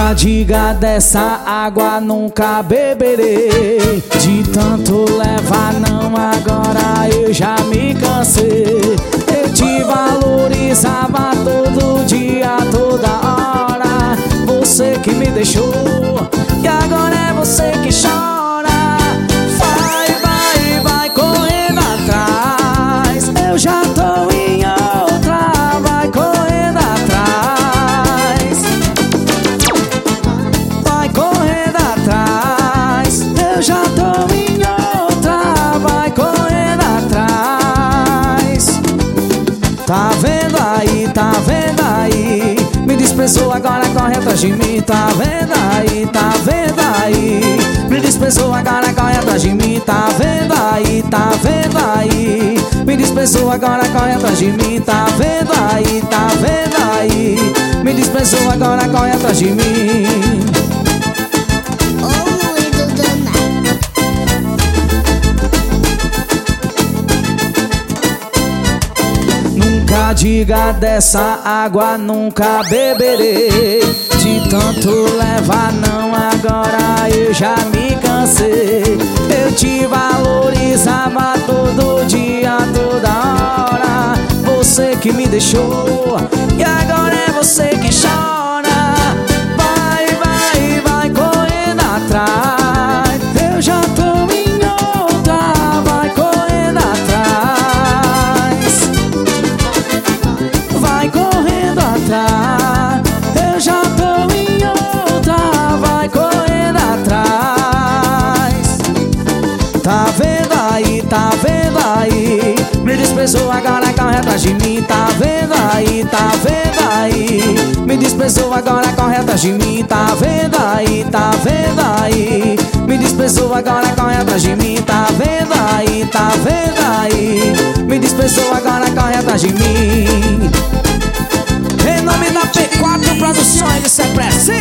Nunca diga dessa água, nunca beberei. De tanto levar não, agora eu já me cansei. Eu te valorizava todo dia, toda hora. Você que me deixou e agora é você que chora. Vai correndo atrás. Eu já tô em outra, vai correndo atrás. Vai correndo atrás. Eu já tô em outra, vai correndo atrás. Tá vendo aí, tá vendo aí? Me desprezou, agora corre atrás de mim. Tá vendo aí, tá vendo aí? Me desprezou, agora corre atrás de mim. Tá vendo aí, tá vendo aí? Me desprezou, agora corre atrás de mim. Tá vendo aí, tá vendo aí? Me desprezou, agora corre atrás de mim. Nunca diga dessa água, nunca beberei. De tanto levar não, agora eu já me cansei. Eu te valorizava todo dia, toda hora. Você que me deixou e agora é você que chora. Vai correndo atrás. Eu já tô em outra, vai correndo atrás. Vai correndo atrás. Eu já tô em outra, vai correndo atrás. Tá vendo aí, tá vendo aí? Me desprezou, agora corre atrás de mim. Tá vendo aí, tá vendo aí? Me desprezou, agora corre atrás de mim. Tá vendo aí, tá vendo aí? Me desprezou, agora corre atrás de mim. Tá vendo aí, tá vendo aí? Me desprezou, agora corre atrás de mim. Em nome da P4 Produções, isso é preciso.